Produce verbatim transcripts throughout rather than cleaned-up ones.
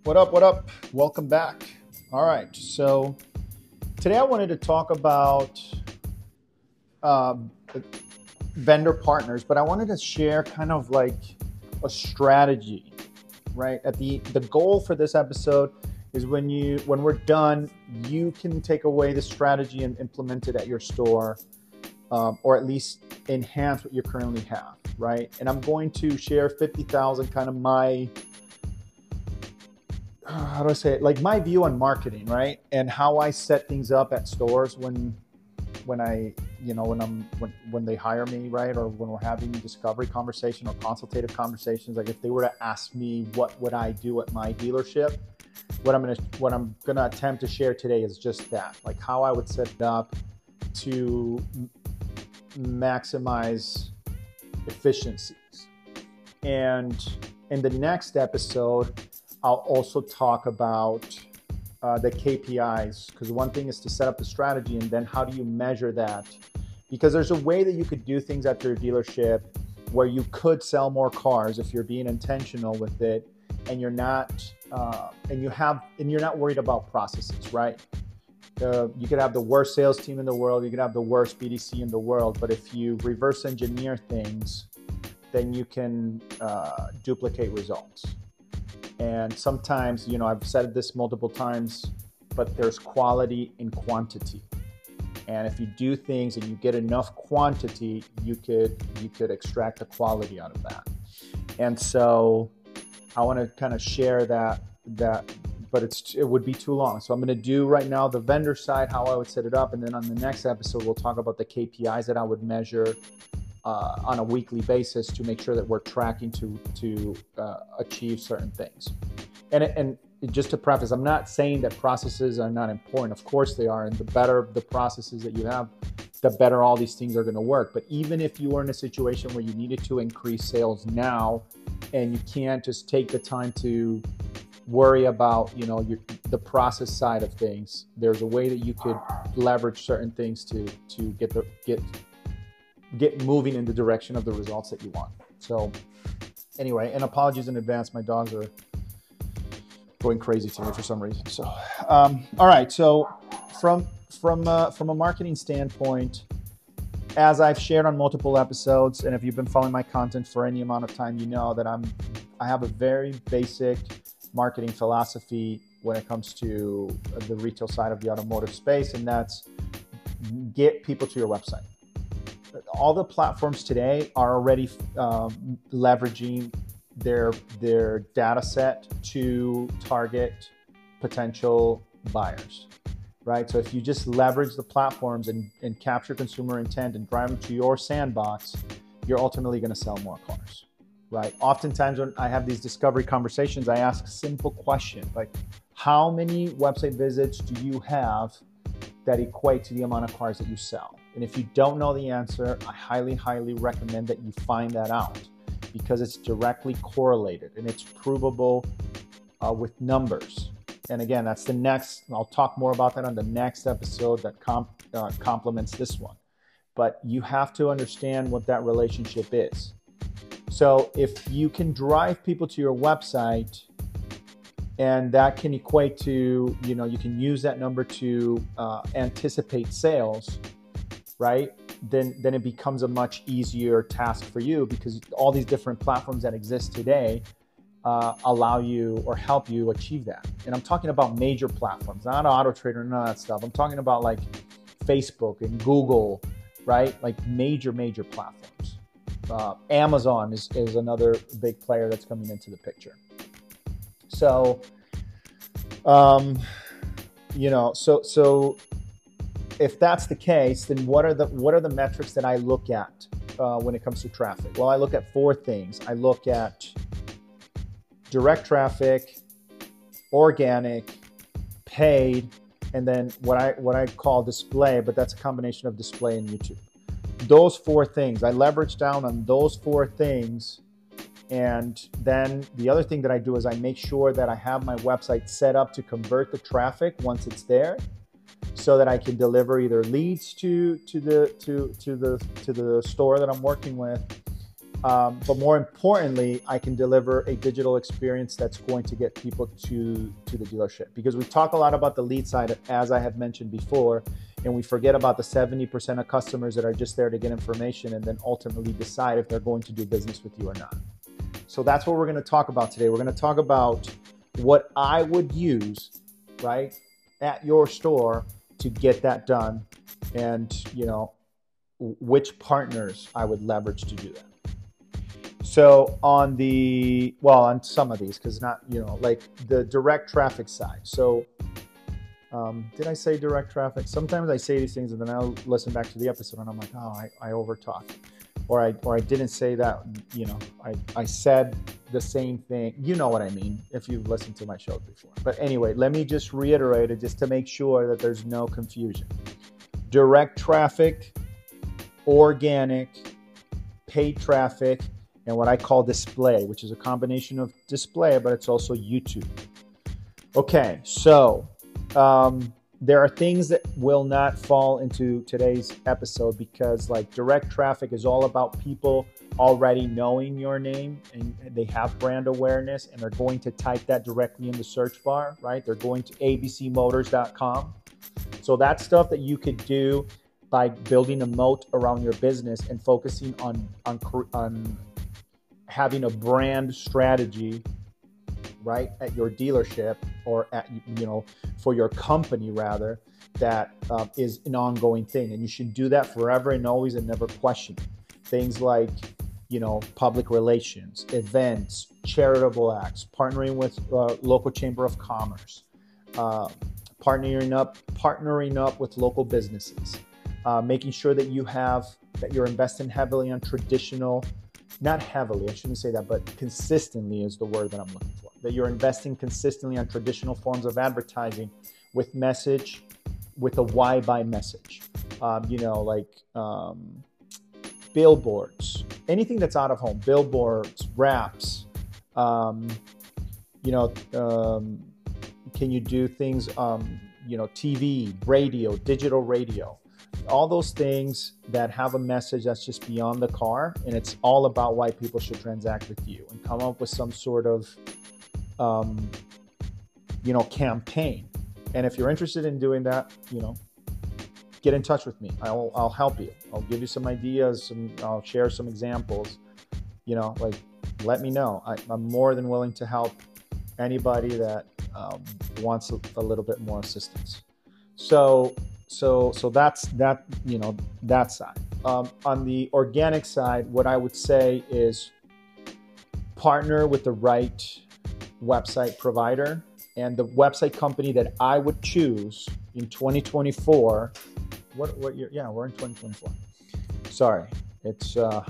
What up? What up? Welcome back. All right. So today I wanted to talk about um, vendor partners, but I wanted to share kind of like a strategy, right? At the the goal for this episode is when you when we're done, you can take away the strategy and implement it at your store, um, or at least enhance what you currently have, right? And I'm going to share fifty thousand kind of my how do I say it? Like my view on marketing, right? And how I set things up at stores when, when I, you know, when I'm, when, when they hire me, right? Or when we're having discovery conversation or consultative conversations. Like if they were to ask me, what would I do at my dealership? What I'm going to, what I'm going to attempt to share today is just that, like how I would set it up to maximize efficiencies. And in the next episode, I'll also talk about uh, the K P Is, because one thing is to set up the strategy and then how do you measure that? Because there's a way that you could do things at your dealership where you could sell more cars if you're being intentional with it, and you're not uh, and you have and you're not worried about processes, right? Uh, you could have the worst sales team in the world, you could have the worst B D C in the world, but if you reverse engineer things, then you can uh, duplicate results. And sometimes, you know, I've said this multiple times, but there's quality in quantity. And if you do things and you get enough quantity, you could you could extract the quality out of that. And so I want to kind of share that that, but it's it would be too long. So I'm going to do right now the vendor side, how I would set it up, and then on the next episode we'll talk about the K P Is that I would measure Uh, on a weekly basis to make sure that we're tracking to to uh, achieve certain things. And and just to preface, I'm not saying that processes are not important. Of course they are, and the better the processes that you have, the better all these things are going to work. But even if you are in a situation where you needed to increase sales now, and you can't just take the time to worry about, you know, your, the process side of things, there's a way that you could leverage certain things to to get the get get moving in the direction of the results that you want. So anyway, and apologies in advance, my dogs are going crazy today for some reason. So um, all right, so from from uh, from a marketing standpoint, as I've shared on multiple episodes, and if you've been following my content for any amount of time, you know that I'm I have a very basic marketing philosophy when it comes to the retail side of the automotive space, and that's get people to your website. All the platforms today are already um, leveraging their their data set to target potential buyers, right? So if you just leverage the platforms and, and capture consumer intent and drive them to your sandbox, you're ultimately going to sell more cars, right? Oftentimes when I have these discovery conversations, I ask a simple question like, how many website visits do you have that equate to the amount of cars that you sell? And if you don't know the answer, I highly, highly recommend that you find that out, because it's directly correlated and it's provable uh, with numbers. And again, that's the next, I'll talk more about that on the next episode that comp, uh, complements this one. But you have to understand what that relationship is. So if you can drive people to your website, and that can equate to, you know, you can use that number to uh, anticipate sales, right? Then, then it becomes a much easier task for you, because all these different platforms that exist today uh, allow you or help you achieve that. And I'm talking about major platforms, not AutoTrader, none of that stuff. I'm talking about like Facebook and Google, right? Like major, major platforms. Uh, Amazon is, is another big player that's coming into the picture. So, um, you know, so so if that's the case, then what are the what are the metrics that I look at uh, when it comes to traffic? Well, I look at four things. I look at direct traffic, organic, paid, and then what I what I call display, but that's a combination of display and YouTube. Those four things, I leverage down on those four things. And then the other thing that I do is I make sure that I have my website set up to convert the traffic once it's there, so that I can deliver either leads to to the to to the to the store that I'm working with, Um, but more importantly, I can deliver a digital experience that's going to get people to, to the dealership. Because we talk a lot about the lead side, as I have mentioned before, and we forget about the seventy percent of customers that are just there to get information and then ultimately decide if they're going to do business with you or not. So that's what we're going to talk about today. We're going to talk about what I would use, right, at your store to get that done, and, you know, which partners I would leverage to do that. So on the, well, on some of these, because not, you know, like the direct traffic side. So um, did I say direct traffic? Sometimes I say these things and then I'll listen back to the episode and I'm like, oh, I, I overtalked. Or I, or I didn't say that, you know, I, I said the same thing. You know what I mean, if you've listened to my shows before. But anyway, let me just reiterate it just to make sure that there's no confusion. Direct traffic, organic, paid traffic, and what I call display, which is a combination of display, but it's also YouTube. Okay, so um, there are things that will not fall into today's episode because like direct traffic is all about people already knowing your name and they have brand awareness and they're going to type that directly in the search bar, right? They're going to a b c motors dot com. So that's stuff that you could do by building a moat around your business and focusing on, on, on having a brand strategy, right, at your dealership or at, you know, for your company rather, that uh, is an ongoing thing. And you should do that forever and always and never question it. Things like, you know, public relations, events, charitable acts, partnering with uh, local chamber of commerce, uh, partnering up, partnering up with local businesses, uh, making sure that you have, that you're investing heavily on traditional, not heavily, I shouldn't say that, but consistently is the word that I'm looking for. That you're investing consistently on traditional forms of advertising with message, with a why buy message. Um, you know, like um, billboards, anything that's out of home, billboards, wraps, um, you know, um, can you do things, um, you know, T V, radio, digital radio, all those things that have a message that's just beyond the car, and it's all about why people should transact with you, and come up with some sort of, um, you know, campaign. And if you're interested in doing that, you know, get in touch with me. I'll, I'll help you. I'll give you some ideas and I'll share some examples, you know, like, let me know. I, I'm more than willing to help anybody that um, wants a, a little bit more assistance. So, So, so that's that, you know, that side. Um, on the organic side, what I would say is partner with the right website provider, and the website company that I would choose in twenty twenty-four. What, what year? Yeah, we're in twenty twenty-four. Sorry, it's, uh,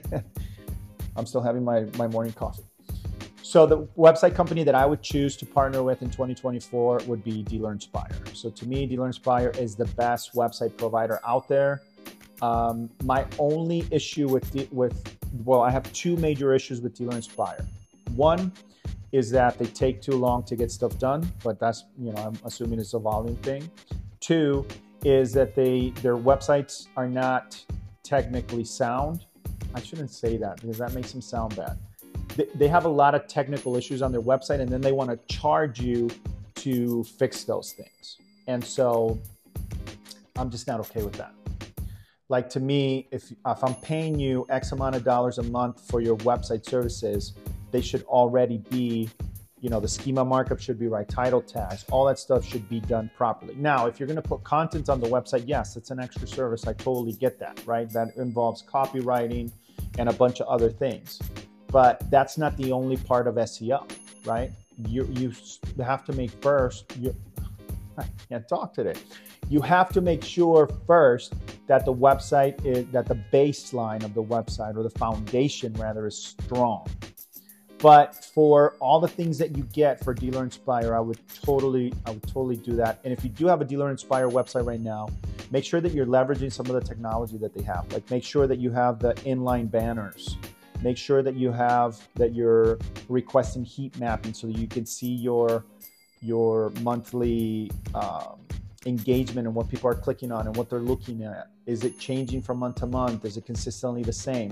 I'm still having my, my morning coffee. So the website company that I would choose to partner with in twenty twenty-four would be Dealer Inspire. So to me, Dealer Inspire is the best website provider out there. Um, my only issue with, with, well, I have two major issues with Dealer Inspire. One is that they take too long to get stuff done, but that's, you know, I'm assuming it's a volume thing. Two is that they, their websites are not technically sound. I shouldn't say that because that makes them sound bad. They have a lot of technical issues on their website, and then they want to charge you to fix those things. And so I'm just not okay with that. Like, to me, if, if I'm paying you X amount of dollars a month for your website services, they should already be, you know, the schema markup should be right, title tags, all that stuff should be done properly. Now, if you're going to put content on the website, yes, it's an extra service. I totally get that, right? That involves copywriting and a bunch of other things. But that's not the only part of S E O, right? You, you have to make first, you, I can't talk today. You have to make sure first that the website is, that the baseline of the website, or the foundation rather, is strong. But for all the things that you get for Dealer Inspire, I would totally, I would totally do that. And if you do have a Dealer Inspire website right now, make sure that you're leveraging some of the technology that they have. Like, make sure that you have the inline banners. Make sure that you have, that you're requesting heat mapping so that you can see your, your monthly um, engagement and what people are clicking on and what they're looking at. Is it changing from month to month? Is it consistently the same?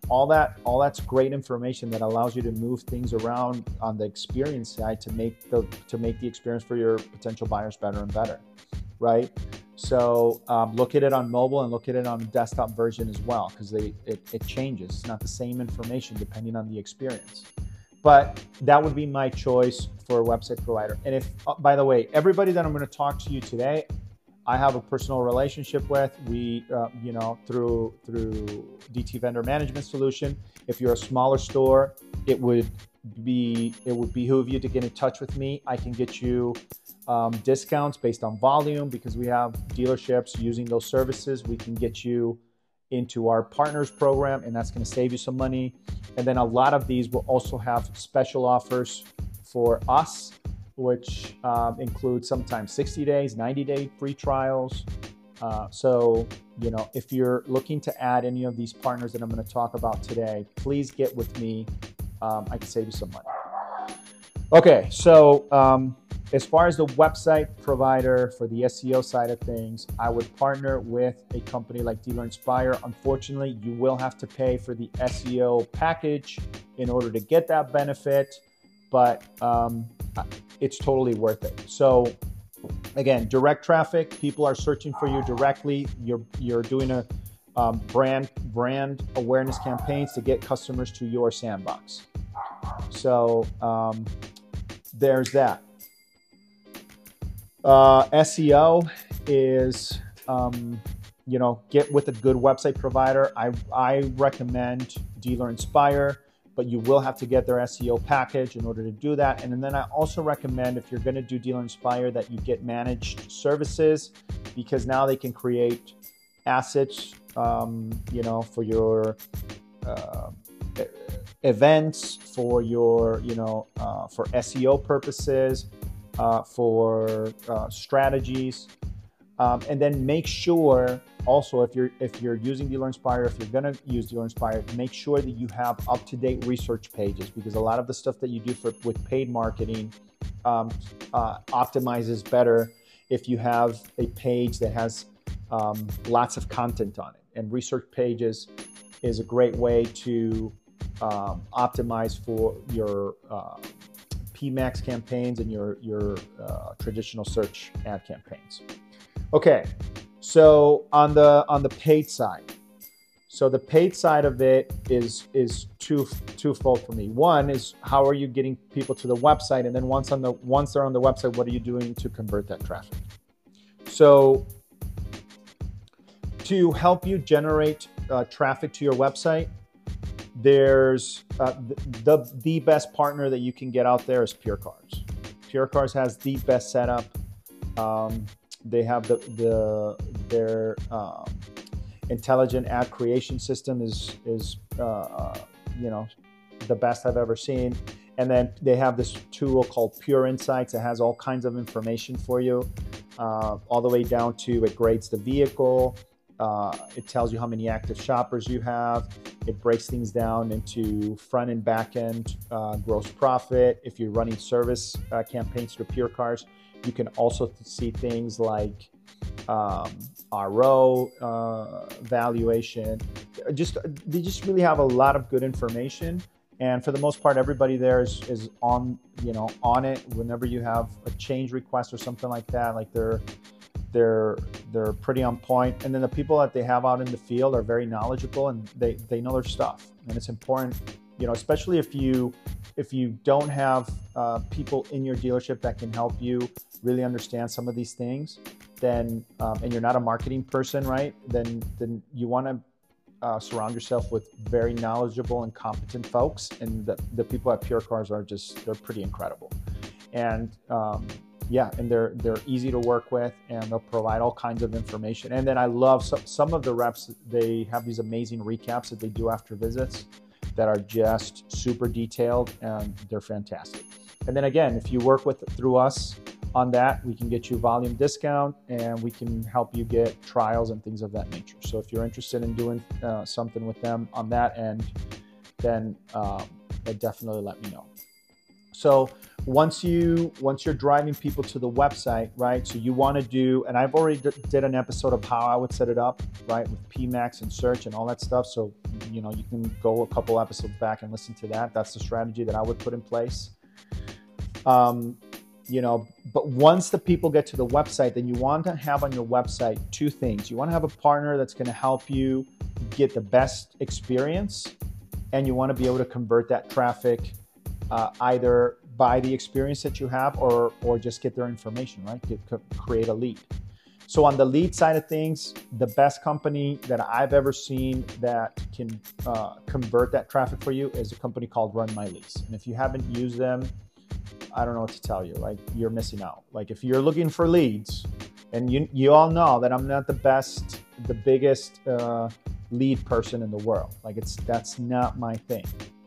all that, all that's great information that allows you to move things around on the experience side to make the to make the experience for your potential buyers better and better, right? So um, look at it on mobile and look at it on the desktop version as well, because they it, it changes. It's not the same information depending on the experience. But that would be my choice for a website provider. And if, uh, by the way, everybody that I'm going to talk to you today, I have a personal relationship with. We, uh, you know, through through D T Vendor Management Solution. If you're a smaller store, it would be it would behoove you to get in touch with me. I can get you um, discounts based on volume because we have dealerships using those services. We can get you into our partners program, and that's going to save you some money. And then a lot of these will also have special offers for us, which um, include sometimes sixty days, ninety day free trials. Uh, so, you know, if you're looking to add any of these partners that I'm going to talk about today, please get with me. Um, I can save you some money. Okay, so um, as far as the website provider for the S E O side of things, I would partner with a company like Dealer Inspire. Unfortunately, you will have to pay for the S E O package in order to get that benefit, but um, it's totally worth it. So again, direct traffic, people are searching for you directly. You're, you're doing a um, brand, brand awareness campaigns to get customers to your sandbox. So um, there's that. Uh, S E O is, um, you know, get with a good website provider. I, I recommend Dealer Inspire, but you will have to get their S E O package in order to do that. And then I also recommend, if you're going to do Dealer Inspire, that you get managed services, because now they can create assets, um, you know, for your uh, events, for your, you know, uh, for S E O purposes, uh, for uh, strategies. Um, and then make sure also, if you're if you're using Dealer Inspire, if you're gonna use Dealer Inspire, make sure that you have up-to-date research pages, because a lot of the stuff that you do for with paid marketing um, uh, optimizes better if you have a page that has um, lots of content on it. And research pages is a great way to um, optimize for your uh, P MAX campaigns and your your uh, traditional search ad campaigns. Okay, so on the on the paid side, so the paid side of it is is two twofold for me. One is, how are you getting people to the website, and then once on the once they're on the website, what are you doing to convert that traffic? So to help you generate uh, traffic to your website, there's uh, the, the the best partner that you can get out there is PureCars. PureCars has the best setup. Um, They have the, the their um, intelligent ad creation system is is uh, you know, the best I've ever seen. And then they have this tool called Pure Insights that has all kinds of information for you, uh, all the way down to it grades the vehicle. Uh, it tells you how many active shoppers you have. It breaks things down into front and back end uh, gross profit. If you're running service uh, campaigns through PureCars, you can also see things like um, R O uh, valuation. Just they just really have a lot of good information, and for the most part, everybody there is, is on you know on it. Whenever you have a change request or something like that, like they're they're they're pretty on point. And then the people that they have out in the field are very knowledgeable, and they they know their stuff. And it's important, you know, especially if you if you don't have uh, people in your dealership that can help you really understand some of these things, then um, and you're not a marketing person, right? Then then you want to uh, surround yourself with very knowledgeable and competent folks. And the, the people at PureCars are just they're pretty incredible. And um, yeah, and they're they're easy to work with, and they'll provide all kinds of information. And then I love some some of the reps. They have these amazing recaps that they do after visits that are just super detailed, and they're fantastic. And then again, if you work with through us on that, we can get you volume discount, and we can help you get trials and things of that nature. So if you're interested in doing uh, something with them on that end, then um, definitely let me know. So once you once you're driving people to the website, right? So you want to do, and I've already d- did an episode of how I would set it up, right, with P MAX and search and all that stuff. So you know you can go a couple episodes back and listen to that. That's the strategy that I would put in place. Um, you know, but once the people get to the website, then you want to have on your website two things. You want to have a partner that's going to help you get the best experience, and you want to be able to convert that traffic uh, either by the experience that you have or or just get their information, right? Get, create a lead. So on the lead side of things, the best company that I've ever seen that can uh, convert that traffic for you is a company called Run My Lease. And if you haven't used them, I don't know what to tell you. Like, you're missing out. Like, if you're looking for leads, and you you all know that I'm not the best, the biggest uh, lead person in the world. Like, it's that's not my thing.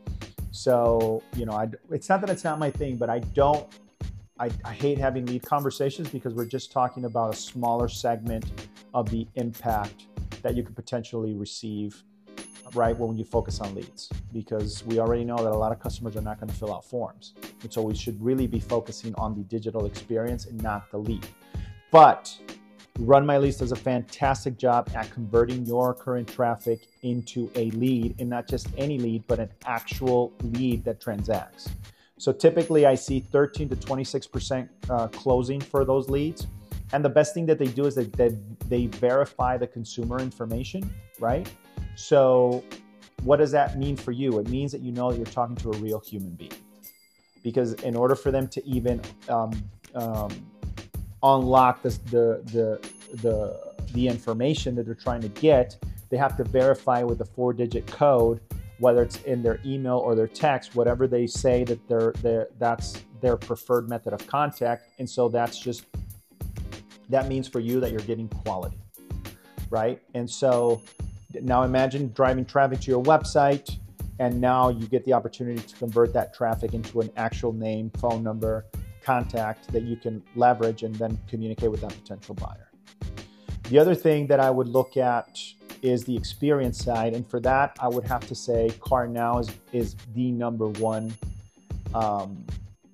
So, you know, I, it's not that it's not my thing, but I don't, I, I hate having lead conversations because we're just talking about a smaller segment of the impact that you could potentially receive, right, when you focus on leads. Because we already know that a lot of customers are not going to fill out forms. And so we should really be focusing on the digital experience and not the lead. But Run My Lease does a fantastic job at converting your current traffic into a lead, and not just any lead, but an actual lead that transacts. So typically I see thirteen to twenty-six percent uh, closing for those leads. And the best thing that they do is that they, they verify the consumer information, right? So what does that mean for you? It means that you know that you're talking to a real human being. Because in order for them to even um, um, unlock this, the, the, the, the information that they're trying to get, they have to verify with a four digit code, whether it's in their email or their text, whatever they say that they're, they're, that's their preferred method of contact. And so that's just, that means for you that you're getting quality, right? And so now imagine driving traffic to your website, and now you get the opportunity to convert that traffic into an actual name, phone number, contact that you can leverage and then communicate with that potential buyer. The other thing that I would look at is the experience side. And for that, I would have to say CarNow is, is the number one um,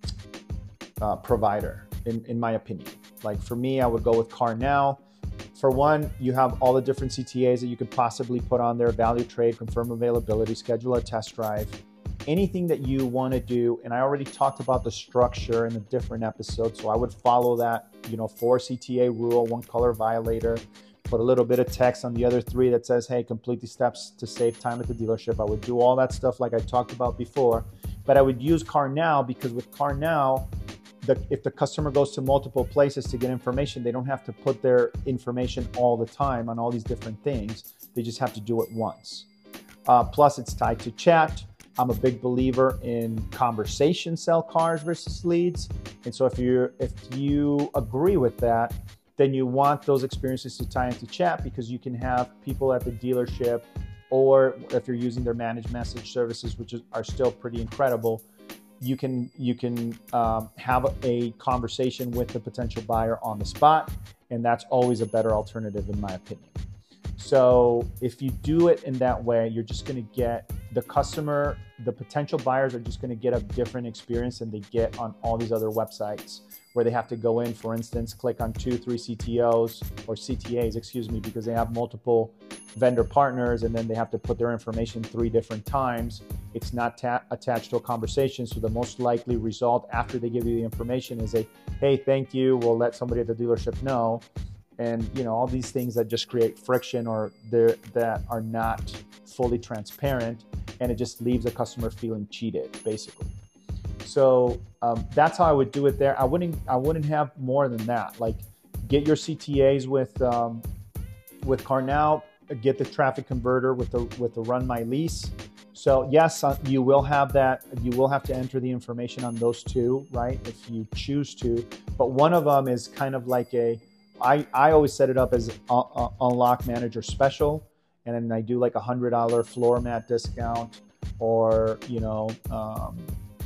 uh, provider, in, in my opinion. Like, for me, I would go with CarNow. For one, you have all the different C T As that you could possibly put on there: value trade, confirm availability, schedule a test drive, anything that you want to do. And I already talked about the structure in a different episode, so I would follow that, you know, four C T A rule, one color violator, put a little bit of text on the other three that says, hey, complete these steps to save time at the dealership. I would do all that stuff like I talked about before, but I would use CarNow because with CarNow, The, if the customer goes to multiple places to get information, they don't have to put their information all the time on all these different things. They just have to do it once. Uh, plus, it's tied to chat. I'm a big believer in conversation sell cars versus leads. And so if you if you agree with that, then you want those experiences to tie into chat, because you can have people at the dealership, or if you're using their managed message services, which is, are still pretty incredible, you can you can um, have a conversation with the potential buyer on the spot, and that's always a better alternative in my opinion. So if you do it in that way, you're just going to get the customer, the potential buyers are just going to get a different experience than they get on all these other websites, where they have to go in, for instance, click on two, three C T Os or C T As, excuse me, because they have multiple vendor partners, and then they have to put their information three different times. It's not ta- attached to a conversation. So the most likely result after they give you the information is a, hey, thank you, we'll let somebody at the dealership know. And, you know, all these things that just create friction, or that are not fully transparent, and it just leaves the customer feeling cheated, basically. So um, that's how I would do it there. I wouldn't I wouldn't have more than that. Like, get your C T As with um, with CarNow, get the traffic converter with the with the Run My Lease. So yes, you will have that. You will have to enter the information on those two, right, if you choose to. But one of them is kind of like a, I, I always set it up as a, a Unlock Manager Special, and then I do like a one hundred dollar floor mat discount, or, you know, um,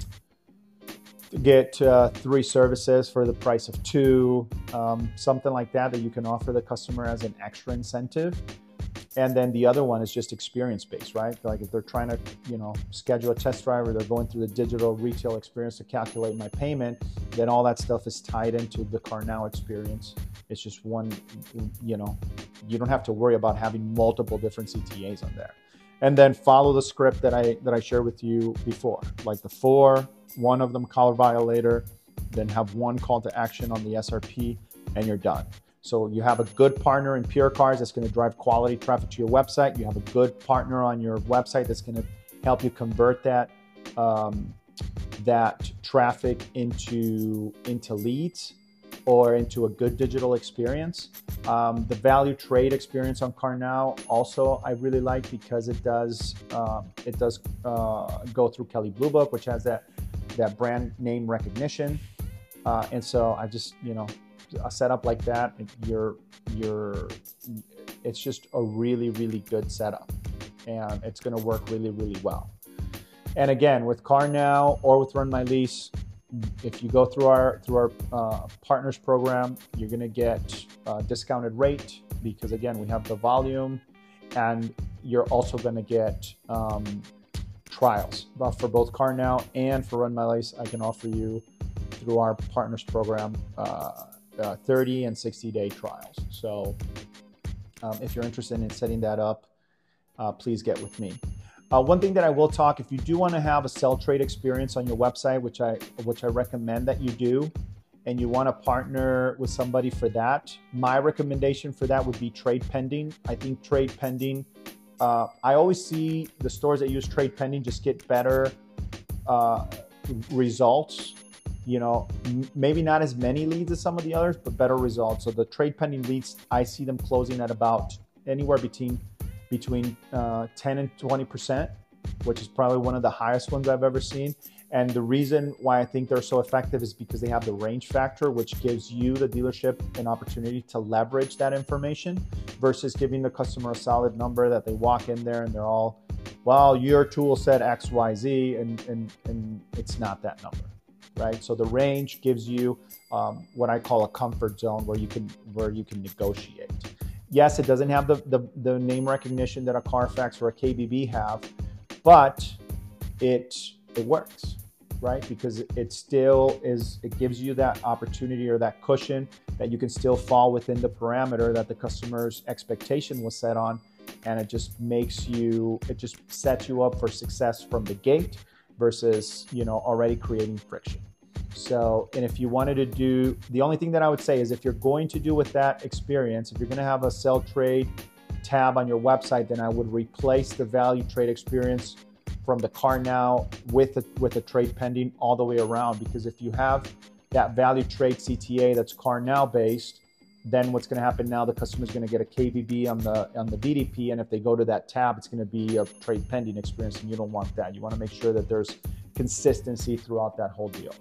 get uh, three services for the price of two, um, something like that, that you can offer the customer as an extra incentive. And then the other one is just experience-based, right? Like if they're trying to, you know, schedule a test drive, or they're going through the digital retail experience to calculate my payment, then all that stuff is tied into the CarNow experience. It's just one, you know, you don't have to worry about having multiple different C T As on there. And then follow the script that I that I shared with you before, like the four, one of them color violator, then have one call to action on the S R P, and you're done. So you have a good partner in PureCars that's going to drive quality traffic to your website. You have a good partner on your website that's going to help you convert that um, that traffic into into leads or into a good digital experience. Um, the value trade experience on CarNow also I really like, because it does uh, it does uh, go through Kelley Blue Book, which has that that brand name recognition, uh, and so I just you know. a setup like that, you're you're it's just a really really good setup, and it's going to work really really well. And again, with CarNow or with Run My Lease, if you go through our through our uh, partners program, you're going to get a discounted rate, because again, we have the volume, and you're also going to get um, trials. But for both CarNow and for Run My Lease, I can offer you through our partners program uh, Uh, thirty and sixty day trials. So um, if you're interested in setting that up, uh, please get with me. Uh, one thing that I will talk, if you do want to have a sell trade experience on your website, which I which I recommend that you do, and you want to partner with somebody for that, my recommendation for that would be Trade Pending. I think Trade Pending, uh, I always see the stores that use Trade Pending just get better uh, results. You know, maybe not as many leads as some of the others, but better results. So the Trade Pending leads, I see them closing at about anywhere between between uh, ten and twenty percent, which is probably one of the highest ones I've ever seen. And the reason why I think they're so effective is because they have the range factor, which gives you, the dealership, an opportunity to leverage that information versus giving the customer a solid number that they walk in there and they're all, well, your tool said X, Y, Z, and, and, and it's not that number. Right, so the range gives you um, what I call a comfort zone where you can where you can negotiate. Yes, it doesn't have the, the the name recognition that a Carfax or a K B B have, but it it works, right? Because it still is it gives you that opportunity or that cushion that you can still fall within the parameter that the customer's expectation was set on, and it just makes you it just sets you up for success from the gate, versus, you know, already creating friction. So, and if you wanted to do, the only thing that I would say is if you're going to do with that experience, if you're going to have a sell trade tab on your website, then I would replace the value trade experience from the CarNow with a, with a Trade Pending all the way around. Because if you have that value trade C T A that's CarNow based, then what's going to happen now, the customer is going to get a K B B on the on the V D P, and if they go to that tab, it's going to be a Trade Pending experience, and you don't want that. You want to make sure that there's consistency throughout that whole deal.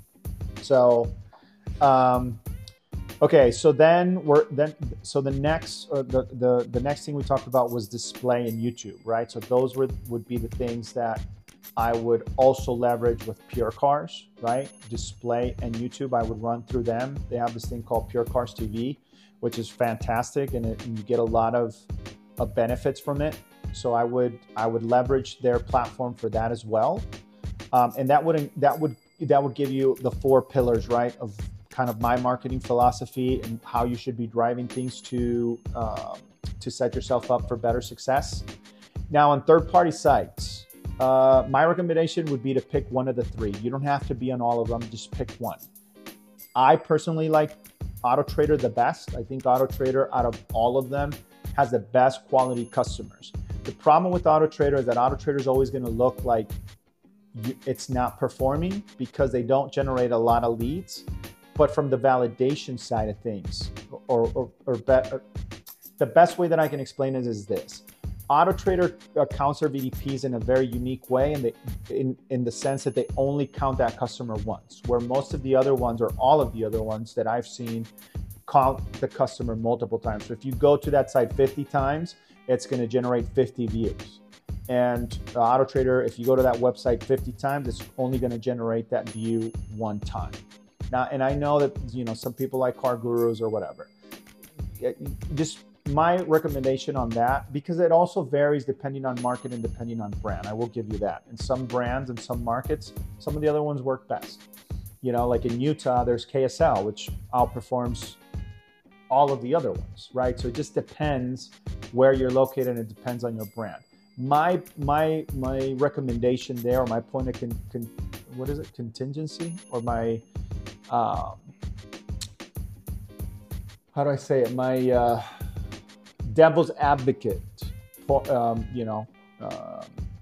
So, um, okay, so then we're then so the next uh, the the the next thing we talked about was display and YouTube, right? So those would would be the things that I would also leverage with PureCars, right? Display and YouTube, I would run through them. They have this thing called PureCars T V, which is fantastic, and, it, and you get a lot of, of benefits from it. So I would I would leverage their platform for that as well, um, and that would that would that would give you the four pillars, right, of kind of my marketing philosophy and how you should be driving things to uh, to set yourself up for better success. Now, on third-party sites, Uh, my recommendation would be to pick one of the three. You don't have to be on all of them, just pick one. I personally like AutoTrader the best. I think AutoTrader, out of all of them, has the best quality customers. The problem with AutoTrader is that AutoTrader is always going to look like you, it's not performing because they don't generate a lot of leads. But from the validation side of things, or, or, or, be, or the best way that I can explain it is this. AutoTrader counts their V D Ps in a very unique way, and they, in, in the sense that they only count that customer once, where most of the other ones, or all of the other ones that I've seen, count the customer multiple times. So if you go to that site fifty times, it's going to generate fifty views. And uh, AutoTrader, if you go to that website fifty times, it's only going to generate that view one time. Now, and I know that, you know, some people like Car Gurus or whatever. Just my recommendation on that, because it also varies depending on market and depending on brand. I will give you that. In some brands and some markets, some of the other ones work best. You know, like in Utah, there's K S L, which outperforms all of the other ones, right? So it just depends where you're located, and it depends on your brand. My my my recommendation there, or my point of con, con, what is it, contingency, or my um, how do I say it? My uh, devil's advocate, um, you know, uh,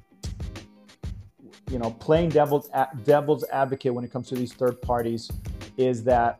you know, playing devil's devil's advocate when it comes to these third parties is that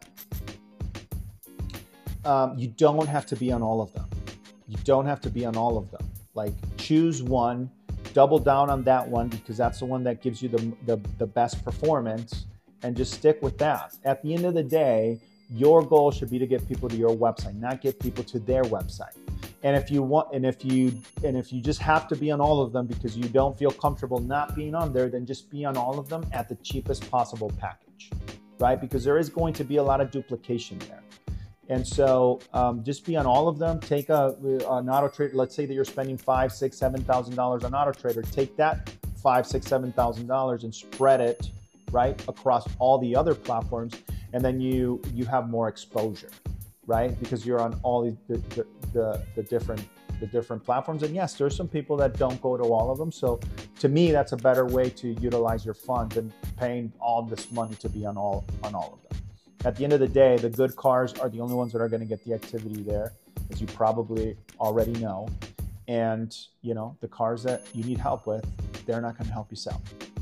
um, you don't have to be on all of them. You don't have to be on all of them. Like, choose one, double down on that one, because that's the one that gives you the, the, the best performance, and just stick with that. At the end of the day, your goal should be to get people to your website, not get people to their website. And if you want, and if you, and if you just have to be on all of them because you don't feel comfortable not being on there, then just be on all of them at the cheapest possible package, right? Because there is going to be a lot of duplication there. And so um, just be on all of them. Take a, an auto trader. Let's say that you're spending five, six, seven thousand dollars on auto trader. Take that five, six, seven thousand dollars and spread it right across all the other platforms, and then you you have more exposure, right? Because you're on all the the, the, the different the different platforms. And yes, there's some people that don't go to all of them. So to me, that's a better way to utilize your fund than paying all this money to be on all on all of them. At the end of the day, the good cars are the only ones that are going to get the activity there, as you probably already know. And, you know, the cars that you need help with, they're not going to help you sell.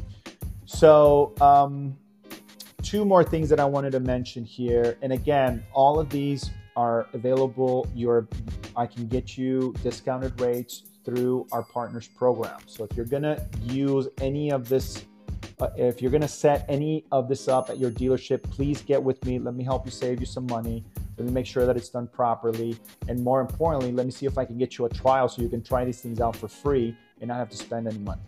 So um, two more things that I wanted to mention here. And again, all of these are available. You're, I can get you discounted rates through our partners program. So if you're going to use any of this, Uh, if you're going to set any of this up at your dealership, please get with me. Let me help you save you some money. Let me make sure that it's done properly. And more importantly, let me see if I can get you a trial so you can try these things out for free and not have to spend any money.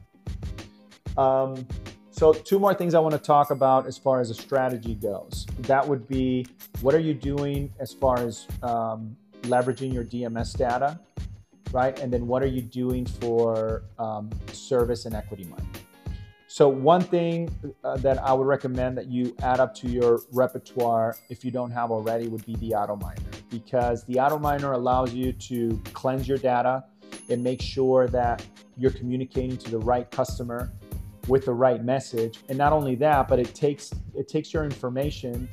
Um, so two more things I want to talk about as far as a strategy goes. That would be, what are you doing as far as um, leveraging your D M S data, right? And then what are you doing for um, service and equity mining? So one thing uh, that I would recommend that you add up to your repertoire, if you don't have already, would be the Auto Miner, because the Auto Miner allows you to cleanse your data and make sure that you're communicating to the right customer with the right message. And not only that, but it takes it takes your information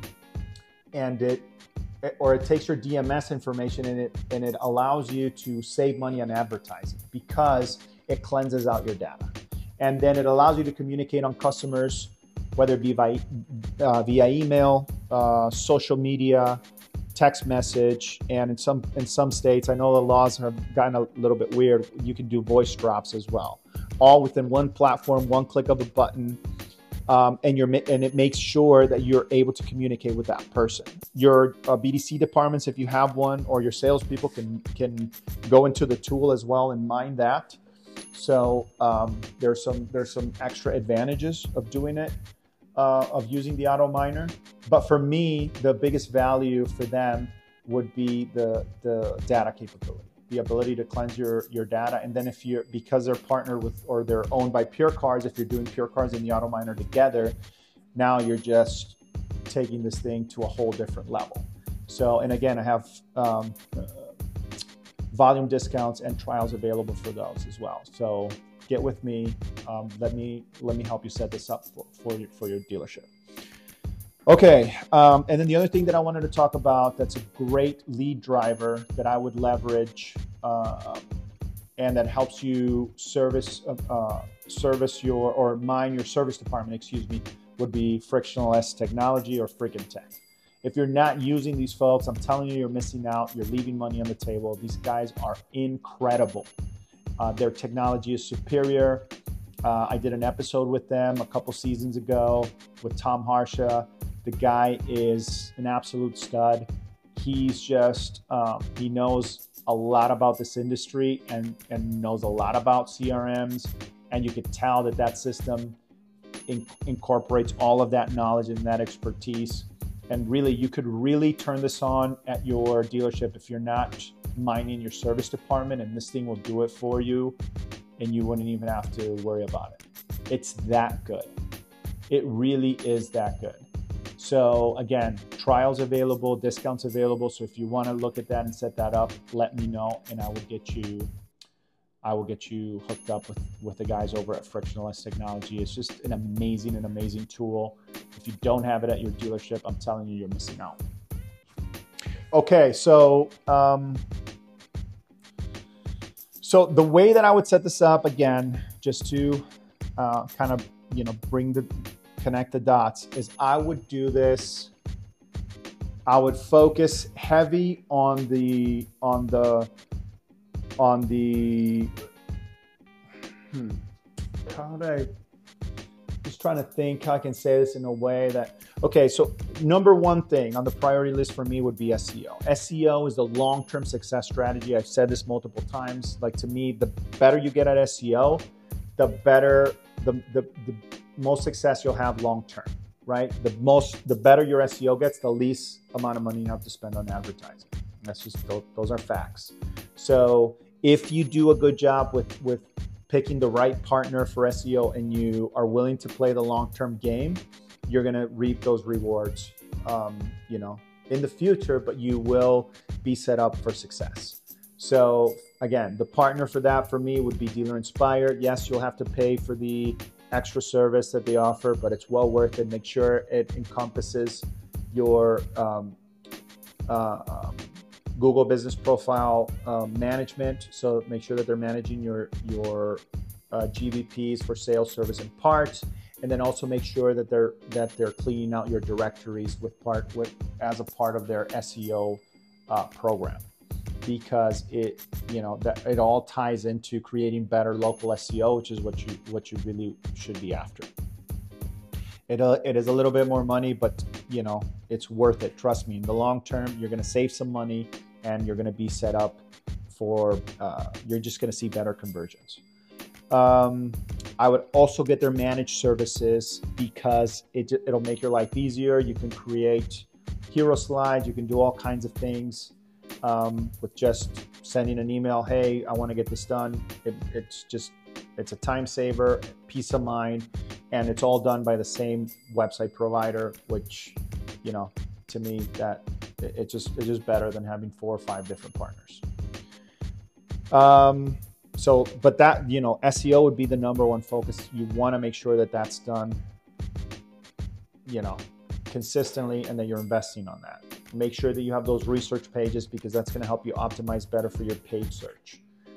and it or it takes your D M S information and it and it allows you to save money on advertising because it cleanses out your data. And then it allows you to communicate on customers, whether it be via, uh, via email, uh, social media, text message, and in some in some states, I know the laws have gotten a little bit weird, you can do voice drops as well. All within one platform, one click of a button, um, and you're and it makes sure that you're able to communicate with that person. Your uh, B D C departments, if you have one, or your salespeople can can go into the tool as well and mine that. So um, there's some there's some extra advantages of doing it, uh, of using the Auto Miner. But for me, the biggest value for them would be the the data capability, the ability to cleanse your your data. And then if you're, because they're partnered with or they're owned by Pure Cars, if you're doing Pure Cars and the Auto Miner together, now you're just taking this thing to a whole different level. So, and again, I have um, volume discounts and trials available for those as well. So get with me. Um, let me let me help you set this up for, for, your, for your dealership. Okay, um, and then the other thing that I wanted to talk about that's a great lead driver that I would leverage uh, and that helps you service uh, service your or mine your service department, excuse me, would be Frictionless Technology or Freaking Tech. If you're not using these folks, I'm telling you, you're missing out. You're leaving money on the table. These guys are incredible. Uh, their technology is superior. Uh, I did an episode with them a couple seasons ago with Tom Harsha. The guy is an absolute stud. He's just, um, he knows a lot about this industry and, and knows a lot about C R Ms. And you could tell that that system in, incorporates all of that knowledge and that expertise. And really, you could really turn this on at your dealership if you're not minding your service department, and this thing will do it for you, and you wouldn't even have to worry about it. It's that good. It really is that good. So again, trials available, discounts available. So if you want to look at that and set that up, let me know, and I will get you I will get you hooked up with, with the guys over at Frictionless Technology. It's just an amazing, an amazing tool. If you don't have it at your dealership, I'm telling you, you're missing out. Okay, so um, so the way that I would set this up, again, just to uh, kind of, you know, bring the, connect the dots, is I would do this, I would focus heavy on the, on the, on the, hmm, how would I, just trying to think how I can say this in a way that, okay, so number one thing on the priority list for me would be S E O. S E O is the long-term success strategy. I've said this multiple times. Like, to me, the better you get at S E O, the better, the, the, the most success you'll have long-term, right? The most, the better your S E O gets, the least amount of money you have to spend on advertising. That's just, those are facts. So if you do a good job with, with picking the right partner for S E O, and you are willing to play the long-term game, you're going to reap those rewards, um, you know, in the future, but you will be set up for success. So again, the partner for that for me would be Dealer Inspired. Yes, you'll have to pay for the extra service that they offer, but it's well worth it. Make sure it encompasses your um, uh, um, Google Business Profile uh, management. So make sure that they're managing your, your uh, G B Ps for sales, service, and parts. And then also make sure that they're that they're cleaning out your directories with part with as a part of their S E O uh, program, because it you know that it all ties into creating better local S E O, which is what you what you really should be after. It uh, it is a little bit more money, but you know it's worth it. Trust me. In the long term, you're going to save some money, and you're going to be set up for. Uh, you're just going to see better conversions. Um, I would also get their managed services, because it, it'll make your life easier. You can create hero slides. You can do all kinds of things um, with just sending an email. Hey, I want to get this done. It, it's just, it's a time saver, peace of mind, and it's all done by the same website provider, which, you know, to me, that it, it just, it's just better than having four or five different partners. Um, So, but that, you know, S E O would be the number one focus. You want to make sure that that's done, you know, consistently, and that you're investing on that. Make sure that you have those research pages, because that's going to help you optimize better for your paid search.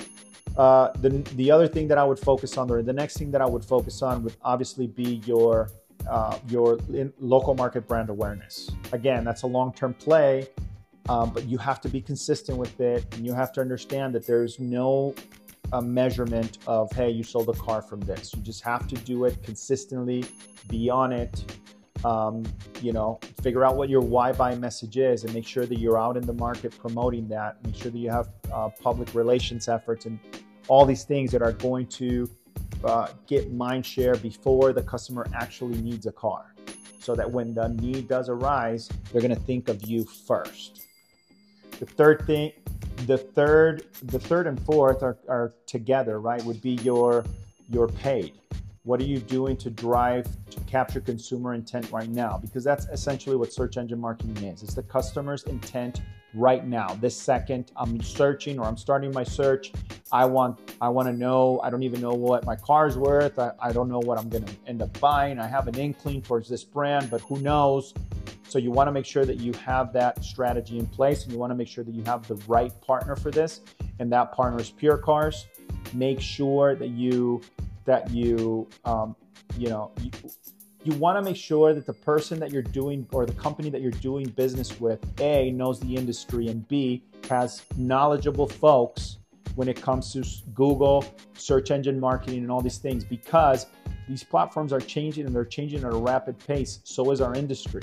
Uh, the, the other thing that I would focus on, or the next thing that I would focus on, would obviously be your, uh, your local market brand awareness. Again, that's a long-term play, um, but you have to be consistent with it, and you have to understand that there's no a measurement of, hey, you sold a car from this. You just have to do it consistently, be on it, um, you know, figure out what your why buy message is, and make sure that you're out in the market promoting that. Make sure that you have uh, public relations efforts and all these things that are going to uh, get mind share before the customer actually needs a car, so that when the need does arise, they're going to think of you first. The third thing, the third, the third and fourth are, are together, right? Would be your, your paid. What are you doing to drive, to capture consumer intent right now? Because that's essentially what search engine marketing is. It's the customer's intent right now. This second, I'm searching, or I'm starting my search. I want, I want to know, I don't even know what my car's worth. I, I don't know what I'm going to end up buying. I have an inkling towards this brand, but who knows? So you want to make sure that you have that strategy in place, and you want to make sure that you have the right partner for this, and that partner is Pure Cars. Make sure that you that you um, you know you, you want to make sure that the person that you're doing, or the company that you're doing business with, A, knows the industry, and B, has knowledgeable folks when it comes to Google, search engine marketing, and all these things, because these platforms are changing, and they're changing at a rapid pace. So is our industry.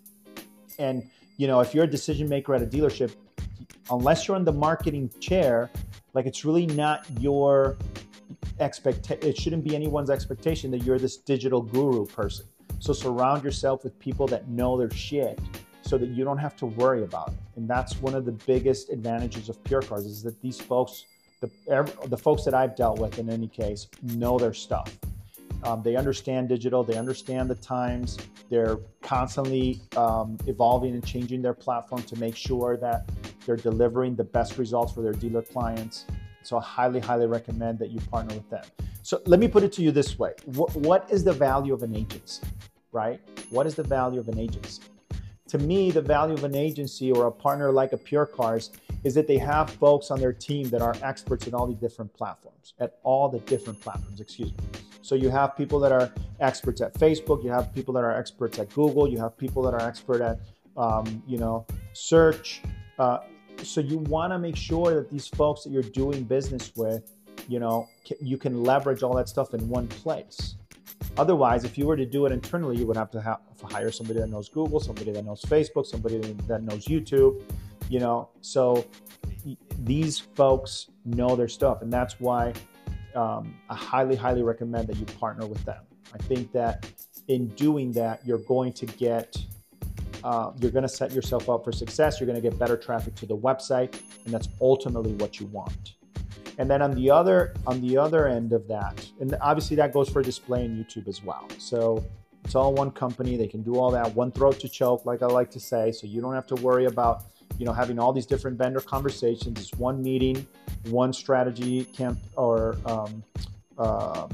And, you know, if you're a decision maker at a dealership, unless you're in the marketing chair, like, it's really not your expectation. It shouldn't be anyone's expectation that you're this digital guru person. So surround yourself with people that know their shit, so that you don't have to worry about it. And that's one of the biggest advantages of PureCars, is that these folks, the, the folks that I've dealt with in any case, know their stuff. Um, they understand digital, they understand the times, they're constantly um, evolving and changing their platform to make sure that they're delivering the best results for their dealer clients. So I highly, highly recommend that you partner with them. So let me put it to you this way. What, what is the value of an agency, right? What is the value of an agency? To me, the value of an agency or a partner like a PureCars is that they have folks on their team that are experts in all the different platforms, at all the different platforms, excuse me. So you have people that are experts at Facebook, you have people that are experts at Google, you have people that are expert at, um, you know, search. Uh, so you want to make sure that these folks that you're doing business with, you know, you can leverage all that stuff in one place. Otherwise, if you were to do it internally, you would have to have, hire somebody that knows Google, somebody that knows Facebook, somebody that knows YouTube, you know. So these folks know their stuff, and that's why um, I highly, highly recommend that you partner with them. I think that in doing that, you're going to get, uh, you're going to set yourself up for success. You're going to get better traffic to the website, and that's ultimately what you want. And then on the other on the other end of that, and obviously that goes for display and YouTube as well. So it's all one company. They can do all that, one throat to choke, like I like to say. So you don't have to worry about, you know, having all these different vendor conversations. It's one meeting, one strategy camp or um, um,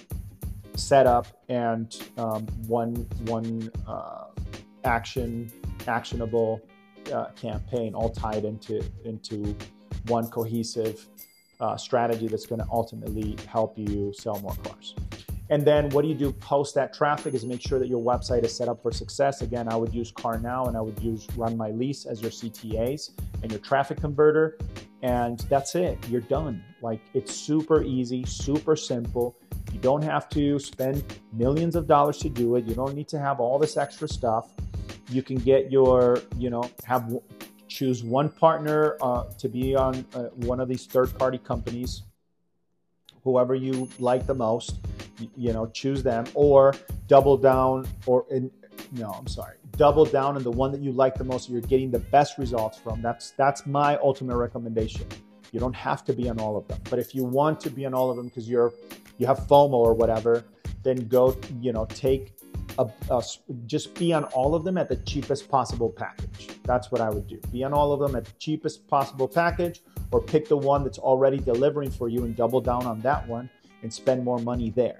setup, and um, one one uh, action actionable uh, campaign, all tied into into one cohesive Uh, strategy that's going to ultimately help you sell more cars. And then what do you do post that traffic is make sure that your website is set up for success. Again, I would use CarNow and I would use Run My Lease as your C T As and your traffic converter. And that's it. You're done. Like, it's super easy, super simple. You don't have to spend millions of dollars to do it. You don't need to have all this extra stuff. You can get your, you know, have choose one partner uh, to be on uh, one of these third-party companies, whoever you like the most, you, you know, choose them, or double down, or in, no, I'm sorry, double down on the one that you like the most, so you're getting the best results from. That's that's my ultimate recommendation. You don't have to be on all of them, but if you want to be on all of them because you're you have FOMO or whatever, then go, you know, take a, a, just be on all of them at the cheapest possible package. That's what I would do. Be on all of them at the cheapest possible package, or pick the one that's already delivering for you and double down on that one and spend more money there,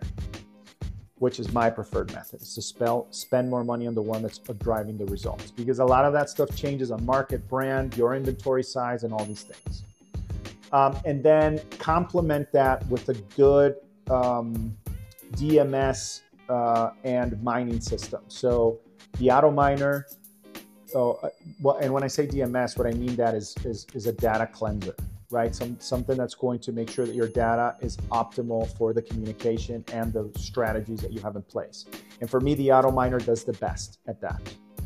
which is my preferred method, is to spell, spend more money on the one that's driving the results, because a lot of that stuff changes on market, brand, your inventory size, and all these things. Um, and then complement that with a good um, D M S uh, and mining system. So the AutoMiner, oh, uh, well, and when I say D M S, what I mean that is, is, is a data cleanser, right? Some, something that's going to make sure that your data is optimal for the communication and the strategies that you have in place. And for me, the AutoMiner does the best at that.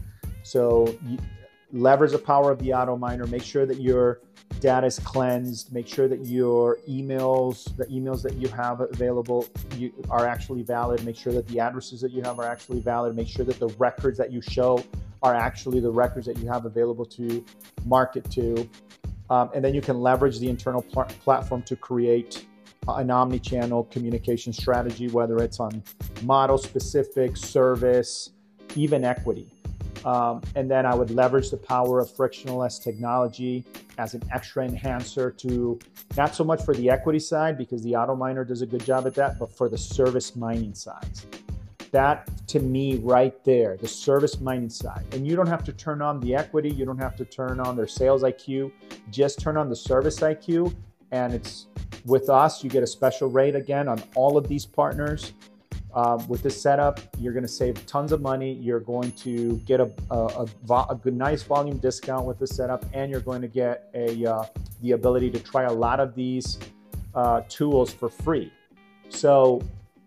So you leverage the power of the AutoMiner, make sure that your data is cleansed, make sure that your emails, the emails that you have available you, are actually valid, make sure that the addresses that you have are actually valid, make sure that the records that you show are actually the records that you have available to market to. Um, and then you can leverage the internal pl platform to create an omni-channel communication strategy, whether it's on model specific, service, even equity. Um, and then I would leverage the power of frictionless technology as an extra enhancer to, not so much for the equity side, because the AutoMiner does a good job at that, but for the service mining side. That, to me, right there, the service mining side. And you don't have to turn on the equity, you don't have to turn on their sales I Q, just turn on the service I Q. And it's, with us, you get a special rate again on all of these partners. Um, with this setup, you're going to save tons of money. You're going to get a, a, a, a good, nice volume discount with this setup, and you're going to get a uh, the ability to try a lot of these uh, tools for free. So,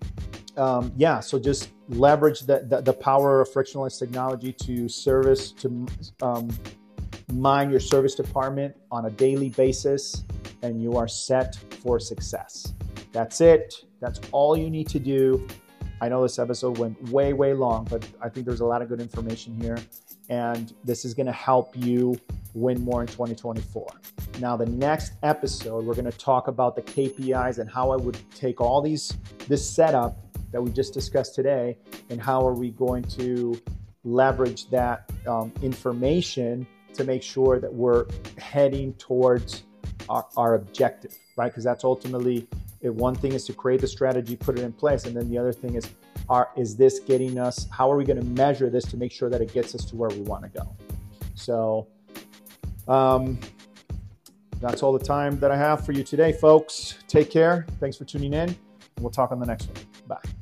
um, yeah, so just leverage the, the, the power of frictionless technology to service, to um, mine your service department on a daily basis, and you are set for success. That's it. That's all you need to do. I know this episode went way, way long, but I think there's a lot of good information here. And this is going to help you win more in twenty twenty-four. Now, the next episode, we're going to talk about the K P Is and how I would take all these, this setup that we just discussed today, and how are we going to leverage that um, information to make sure that we're heading towards our, our objective, right? Because that's ultimately, if one thing is to create the strategy, put it in place, and then the other thing is, are, is this getting us, how are we going to measure this to make sure that it gets us to where we want to go? So um, that's all the time that I have for you today, folks. Take care. Thanks for tuning in. We'll talk on the next one. Bye.